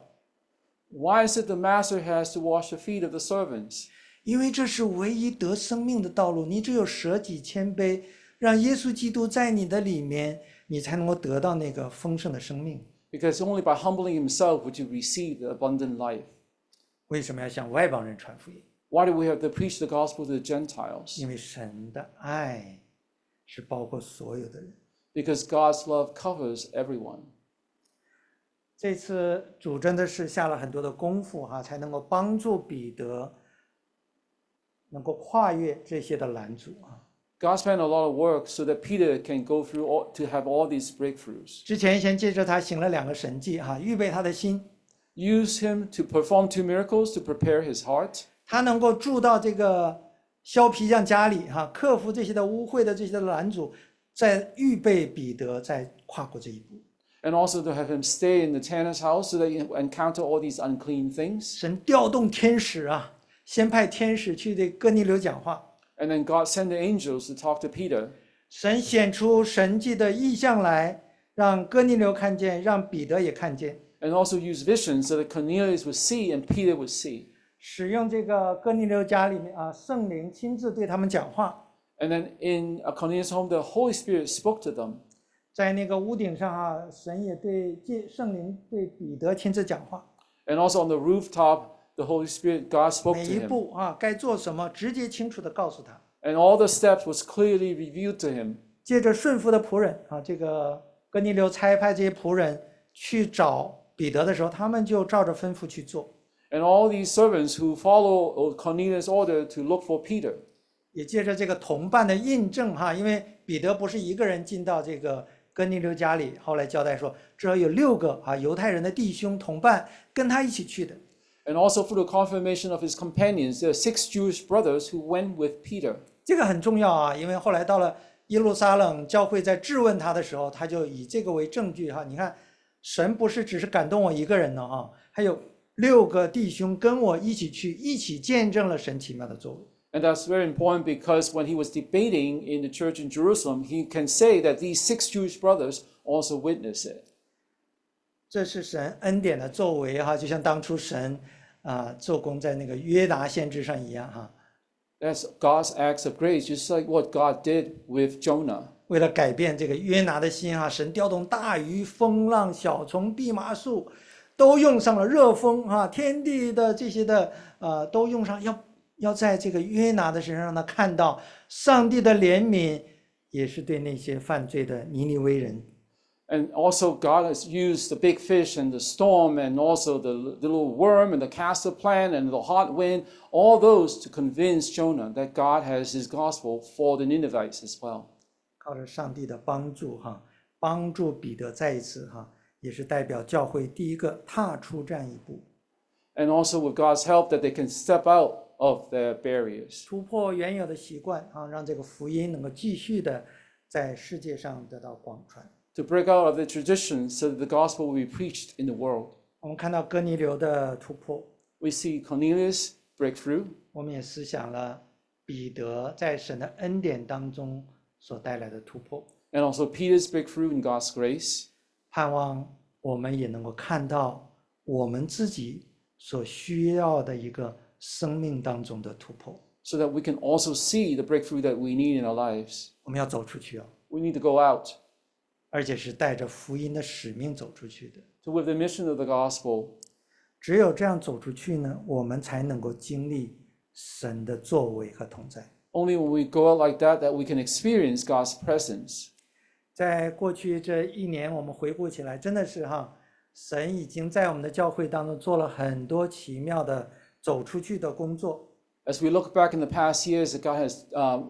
Why is it the master has to wash the feet of the servants? 因为这是唯一得生命的道路。你只有舍己谦卑，让耶稣基督在你的里面，你才能够得到那个丰盛的生命。 Because only by humbling himself would you receive the abundant life. 为什么要向外邦人传福音？ Why do we have to preach the gospel to the Gentiles? 因为神的爱是包括所有的人。 Because God's love covers everyone. 这次主真的是下了很多的功夫才能够帮助彼得能够跨越这些的拦阻 God spent a lot of work so that Peter can go through to have all these breakthroughs. 之前先借着他行了2个神迹预备他的心， Use him to perform 2 miracles to prepare his heart. 他能够住到这个削皮匠家里克服这些的污秽的这些的拦阻，再预备彼得再跨过这一步。 And also to have him stay in the tanner's house so that he encounter all these unclean things. 神调动天使先派天使去对哥尼流讲话， And then God sent the angels to talk to Peter. 神显出神迹的异象来，让哥尼流看见，让彼得也看见。 And also use visions so that Cornelius would see and Peter would see. 使用这个哥尼流家里面圣灵亲自对他们讲话， And then in Cornelius' home, the Holy Spirit spoke to them. 在那个屋顶上神也圣灵对彼得亲自讲话。 And also on the rooftop, the Holy Spirit, God spoke 每 to 一 him. 步该做什么，直接清楚的告诉他。 And all the steps was clearly revealed to him. 接着顺服的仆人这个哥尼流差派这些仆人去找彼得的时候，他们就照着吩咐去做。 And all these servants who follow Cornelius' order to look for Peter. 也借着这个同伴的印证因为彼得不是一个人进到这个哥尼流家里，后来交代说，至少有6个犹太人的弟兄同伴跟他一起去的。 And also through the confirmation of his companions, there are 6 Jewish brothers who went with Peter. 这个很重要因为后来到了耶路撒冷，教会在质问他的时候，他就以这个为证据你看，神不是只是感动我一个人呢还有6个弟兄跟我一起去，一起见证了神奇妙的作为。 And that's very important because when he was debating in the church in Jerusalem, he can say that these 6 Jewish brothers also witnessed it. 这是神恩典的作为就像当初神做工在那个约拿先知上一样 That's God's acts of grace, just like what God did with Jonah. 为了改变这个约拿的心神调动大鱼、风浪、小虫、蓖麻树，都用上了热风天地的这些的都用上，要在这个约拿的身上让他看到上帝的怜悯，也是对那些犯罪的尼尼微人。 And also God has used the big fish and the storm and also the little worm and the castor plant and the hot wind, all those to convince Jonah that God has his gospel for the Ninevites as well. 靠着上帝的帮助帮助彼得再一次也是代表教会第一个踏出这样一步， And also with God's help that they can step out of their barriers. 突破原有的习惯让这个福音能够继续的在世界上得到广传。 To break out of the tradition so that the gospel will be preached in the world. 我们看到哥尼流的突破， We see Cornelius breakthrough. 我们也思想了彼得在神的恩典当中所带来的突破， And also Peter's breakthrough in God's grace. 盼望我们也能够看到我们自己所需要的一个生命当中的突破。 so that we can also see the breakthrough that we need in our lives. 我们要走出去哦， We need to go out 而且是带着福音的使命走出去的。 with the mission of the gospel. 只有这样走出去呢，我们才能够经历神的作为和同在。 Only when we go out like that, that we can experience God's presence. 在过去这一年，我们回顾起来，真的是神已经在我们的教会当中做了很多奇妙的走出去的工作。 As we look back in the past years, that God has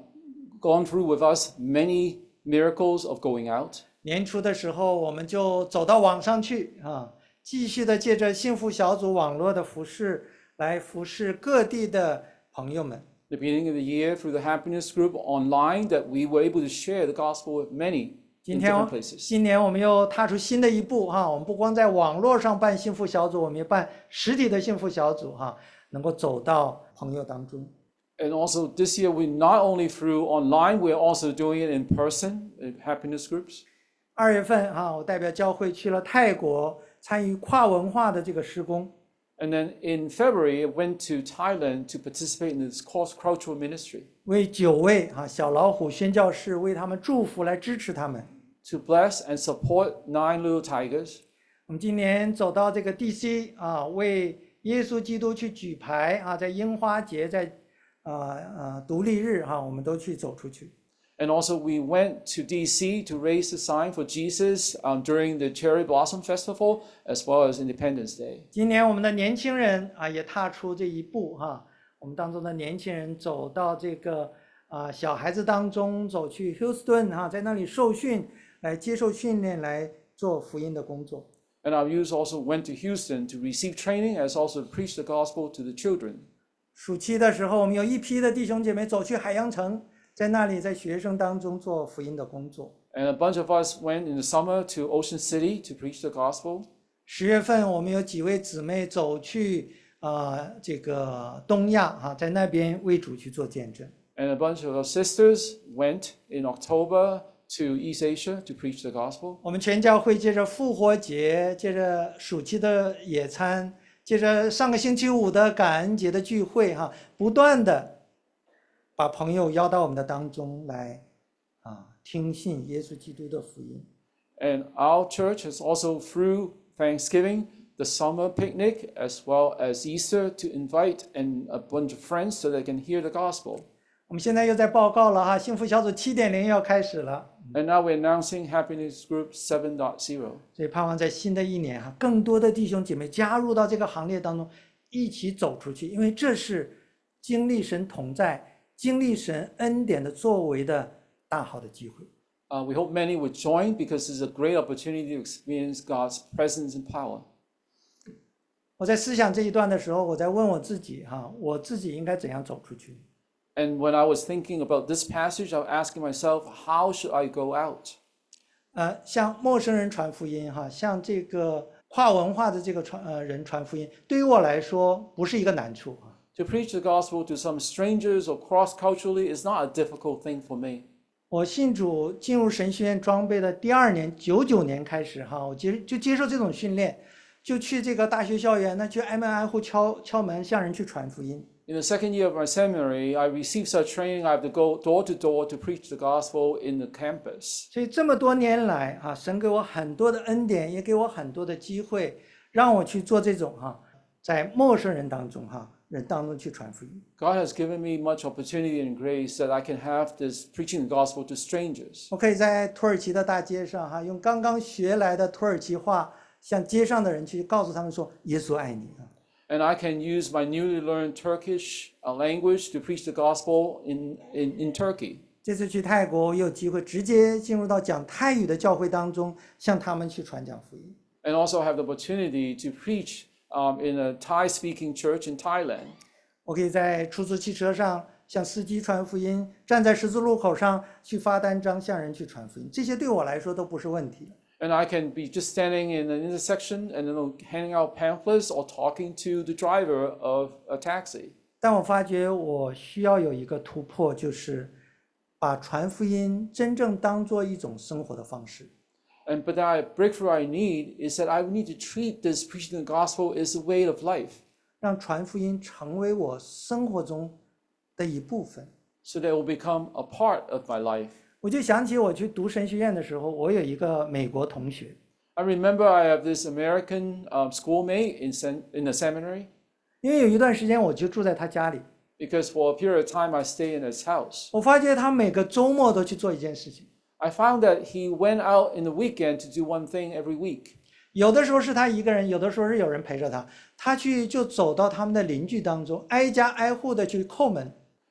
gone through with us many miracles of going out. 年初的时候，我们就走到网上去继续的借着幸福小组网络的服事，来服侍各地的朋友们。 The beginning of the year, through the happiness group online, that we were able to share the gospel with many in different places. 今年我们又踏出新的一步我们不光在网络上办幸福小组，我们也办实体的幸福小组能够走到朋友当中。 And also this year, we not only through online, we're also doing it in person, in happiness groups. 2月份我代表教会去了泰国，参与跨文化的这个施工。 And then in February, I went to Thailand to participate in this cross-cultural ministry, 为9位小老虎宣教士为他们祝福，来支持他们。 to bless and support 9 little tigers. 我们今年走到这个 DC 为耶稣基督去举牌在樱花节，在独立日我们都去走出去。 And also we went to DC to raise the sign for Jesus during the Cherry Blossom Festival, as well as Independence Day. 今年我们的年轻人也踏出这一步我们当中的年轻人走到这个小孩子当中，走去 Houston 在那里受训，来接受训练，来做福音的工作。 And our youth also went to Houston to receive training, as also to preach the gospel to the children. 暑期的时候，我们有一批的弟兄姐妹走去海洋城，在那里在学生当中做福音的工作。 And a bunch of us went in the summer to Ocean City to preach the gospel. 10月份，我们有几位姊妹走去这个东亚在那边为主去做见证。 And a bunch of our sisters went in October to East Asia to preach the gospel. 我们全教会借着复活节，借着暑期的野餐，借着上个星期五的感恩节的聚会不断的把朋友邀到我们的当中来听信耶稣基督的福音。 And our church has also, through Thanksgiving, the summer picnic, as well as Easter, to invite a bunch of friends so they can hear the gospel. 我们现在又在报告了幸福小组7.0要开始了。 And now we're announcing Happiness Group 7.0. 所以盼望在新的一年更多的弟兄姐妹加入到这个行列当中，一起走出去，因为这是经历神同在、经历神恩典的作为的大好的机会。 We hope many would join because it's a great opportunity to experience God's presence and power. 我在思想这一段的时候，我在问我自己我自己应该怎样走出去？ And when I was thinking about this passage, I was asking myself, how should I go out? 向陌生人传福音向这个跨文化的这个人传福音，对于我来说不是一个难处 To preach the gospel to some strangers or cross-culturally is not a difficult thing for me. 我信主进入神学院装备的第2年，99年开始我就接受这种训练，就去这个大学校园去挨门挨户敲门，向人去传福音。 In the second year of my seminary, I received such training. I have to go door to door to preach the gospel in the campus. 所以这么多年来神给我很多的恩典，也给我很多的机会，让我去做这种在陌生人当中人当中去传福音。 God has given me much opportunity and grace that I can have this preaching the gospel to strangers. 我可以在土耳其的大街上用刚刚学来的土耳其话，向街上的人去告诉他们说耶稣爱你。 And I can use my newly learned Turkish language to preach the gospel in Turkey. 这次去泰国，我有机会直接进入到讲泰语的教会当中，向他们去传讲福音。 And also have the opportunity to preach in a Thai-speaking church in Thailand. 我可以在出租汽车上向司机传福音，站在十字路口上去发单张，向人去传福音，这些对我来说都不是问题。 And I can be just standing in an intersection and handing out pamphlets or talking to the driver of a taxi. 但我发觉我需要有一个突破，就是把传福音真正当做一种生活的方式。 But the breakthrough I need is that I need to treat this preaching the gospel as a way of life. 让传福音成为我生活中的一部分。 so that it will become a part of my life. 我就想起我去读神学院的时候，我有一个美国同学， I remember I have this American schoolmate in the seminary 因为有一段时间我就住在他家里， because for a period of time I stay in his house. 我发觉他每个周末都去做一件事情， I found that he went out in the weekend to do one thing every week. 有的时候是他一个人，有的时候是有人陪着他，他去就走到他们的邻居当中，挨家挨户的去叩门。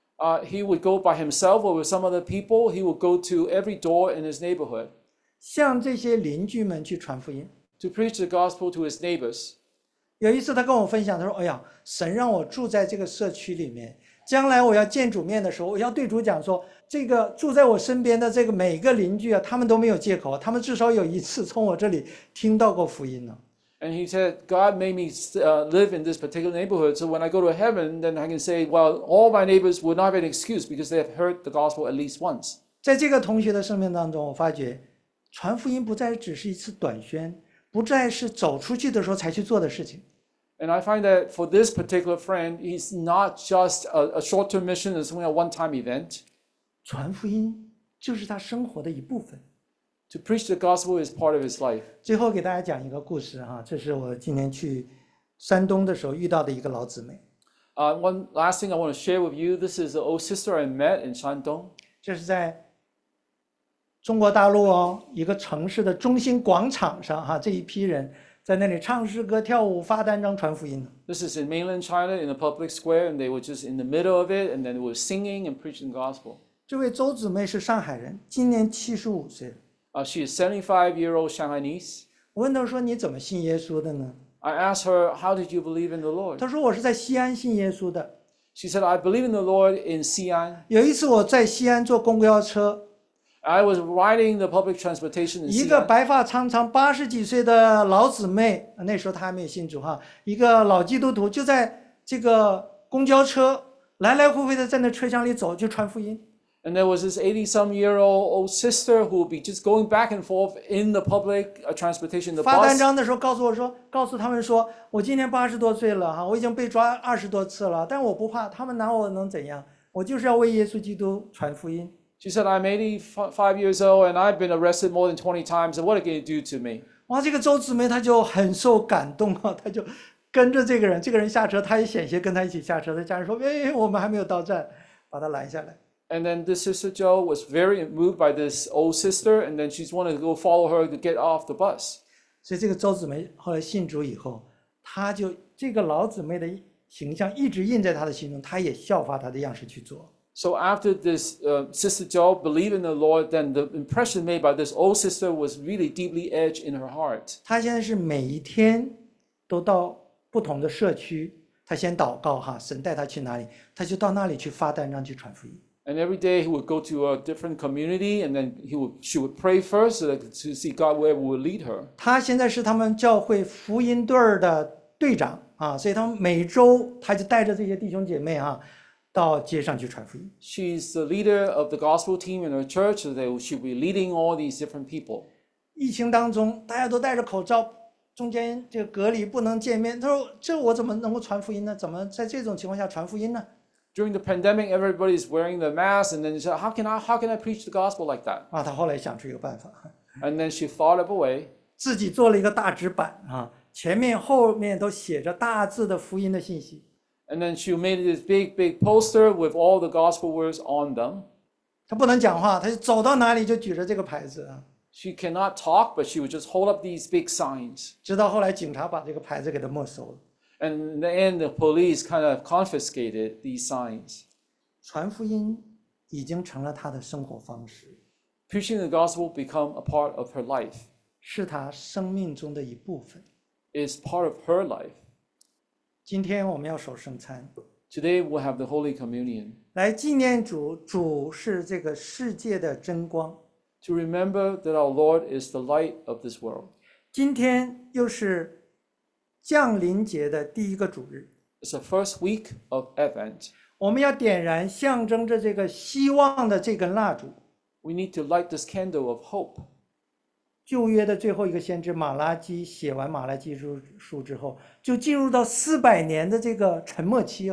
He would go by himself or with some other people. He would go to every door in his neighborhood 向这些邻居们去传福音。 to preach the gospel to his neighbors. 有一次他跟我分享，他说：“哎呀，神让我住在这个社区里面，将来我要见主面的时候，我要对主讲说，这个住在我身边的这个每个邻居啊，他们都没有借口，他们至少有一次从我这里听到过福音呢。” And he said, God made me live in this particular neighborhood, so when I go to heaven, then I can say, well, all my neighbors would not have an excuse because they have heard the gospel at least once. 在这个同学的生命当中，我发觉传福音不再只是一次短宣，不再是走出去的时候才去做的事情。 And I find that for this particular friend, he's not just a short-term mission, it's only a one-time event. 传福音就是他生活的一部分。 To preach the gospel is part of his life. 最后给大家讲一个故事哈，这是我今年去山东的时候遇到的一个老姊妹。 One last thing I want to share with you, this is an old sister I met in Shandong. 这是在中国大陆哦，一个城市的中心广场上哈，这一批人在那里唱诗歌、跳舞、发单张、传福音。 This is in mainland China in a public square, and they were just in the middle of it, and then they were singing and preaching the gospel. 这位周姊妹是上海人，今年75岁了。 She is 75-year-old Shanghainese. 我问她说：“你怎么信耶稣的呢 I asked her, how did you believe in the？” Lord? 她说：“我是在西安信耶稣的。 She said, I believe in the Lord in Xi'an. 有一次我在西安坐公交车， I was riding the public transportation in 一个 Xi'an. 白发苍苍、80几岁的老姊妹，那时候她还没有信主哈，一个老基督徒就在这个公交车来来回回的在那车厢里走，就传福音。 And there was this 80-some-year-old old sister who would be just going back and forth in the public transportation, the 发单 bus. 张的时候告诉他们说，我今年80多岁了哈，我已经被抓20多次了，但我不怕，他们拿我能怎样？我就是要为耶稣基督传福音。 She said, I'm 85 years old and I've been arrested more than 20 times, and what are they going to do to me? 哇，这个周姊妹她就很受感动啊，她就跟着这个人，这个人下车，她也险些跟他一起下车。她家人说：“哎，我们还没有到站，把他拦下来。” And then this sister Joe was very moved by this old sister, and then she's wanted to go follow her to get off the bus. 所以这个周姊妹后来信主以后，她就这个老姊妹的形象一直印在她的心中，她也效法她的样式去做。 So after this sister Joe believed in the Lord, then the impression made by this old sister was really deeply etched in her heart. 她现在是每一天都到不同的社区，她先祷告哈，神带她去哪里，她就到那里去发单张去传福音。 And every day he would go to a different community, and then she would pray first to see God where would lead her. 她现在是他们教会福音队儿的队长啊，所以他们每周她就带着这些弟兄姐妹啊，到街上去传福音。 She's the leader of the gospel team in her church, so that she would be leading all these different people. 疫情当中，大家都戴着口罩，中间这个隔离不能见面。他说：“这我怎么能够传福音呢？怎么在这种情况下传福音呢？” During the pandemic, everybody's wearing the mask, and then she said, how can I preach the gospel like that? 啊，他后来想出一个办法， And then she thought of a way. 自己做了一个大纸板啊，前面后面都写着大字的福音的信息。 And then she made this big poster with all the gospel words on them. 他不能讲话，他就走到哪里就举着这个牌子啊。 She cannot talk, but she would just hold up these big signs. 直到后来警察把这个牌子给他没收了。 And in the end, the police kind of confiscated these signs. 传福音已经成了他的生活方式， Preaching the gospel become a part of her life. 是他生命中的一部分。 It's part of her life. 今天我们要守圣餐， Today we'll have the Holy Communion 来纪念主。主是这个世界的真光。 to remember that our Lord is the light of this world. 今天又是降临节的第一个主日， It's the first week of Advent. 我们要点燃象征着这个希望的这根蜡烛。 We need to light this candle of hope. 旧约的最后一个先知马拉基写完马拉基书之后，就进入到400年的这个沉默期哦。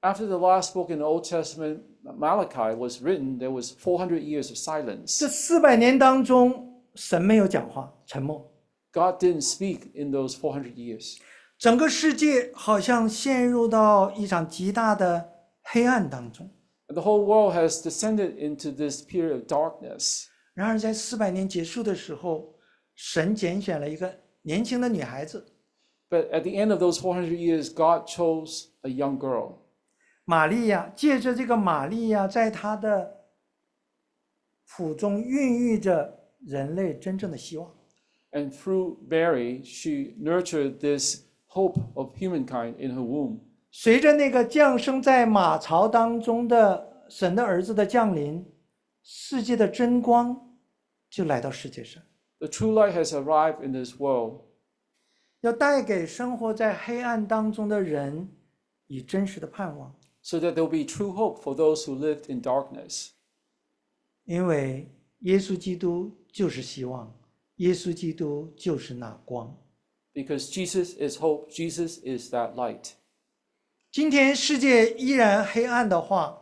After the last book in the Old Testament, Malachi, was written, there was 400 years of silence. 这400年当中，神没有讲话，沉默。 God didn't speak in those 400 years. 整个世界好像陷入到一场极大的黑暗当中。 And the whole world has descended into this period of darkness. 然而，在400年结束的时候，神拣选了一个年轻的女孩子 But at the end of those 400 years, God chose a young girl. 玛利亚，借着这个玛利亚，在她的腹中孕育着人类真正的希望。 And through Mary, she nurtured this hope of humankind in her womb. 随着那个降生在马槽当中的神的儿子的降临，世界的真光就来到世界上， The true light has arrived in this world, 要带给生活在黑暗当中的人以真实的盼望。 so that there will be true hope for those who lived in darkness. 因为耶稣基督就是希望，耶稣基督就是那光。 Because Jesus is hope, Jesus is that light. 今天世界依然黑暗的话，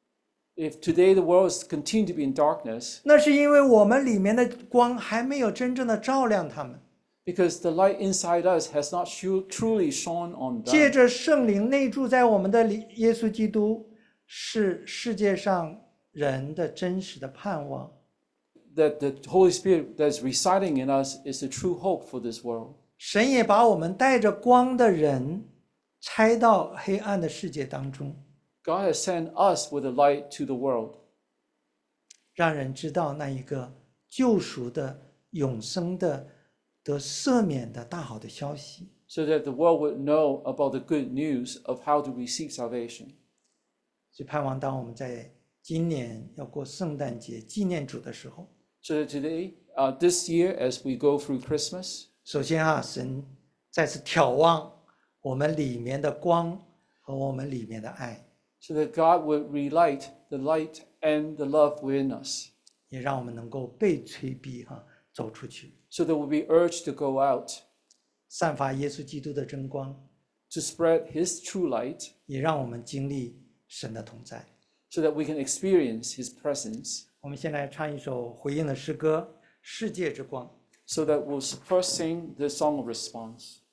If today the world is continue to be in darkness, 那是因为我们里面的光还没有真正的照亮他们。 because the light inside us has not truly shone on 借 them. 着圣灵内住在我们的里耶稣基督，是世界上人的真实的盼望。 That the Holy Spirit that is residing in us is the true hope for this world. 神也把我们带着光的人拆到黑暗的世界当中， God has sent us with a light to the world, 让人知道那一个救赎的、永生的、得赦免的大好的消息。 so that the world would know about the good news of how to receive salvation. 所以盼望当我们在今年要过圣诞节纪念主的时候， So that today, this year, as we go through Christmas, 首先神再次眺望我们里面的光和我们里面的爱， so that God would relight the light and the love within us, 也让我们能够被催逼走出去， so that we'll be urged to go out 散发耶稣基督的真光， to spread His true light, 也让我们经历神的同在。 so that we can experience His presence. 我们先来唱一首回应的诗歌《世界之光》。 So that we'll first sing the song of response.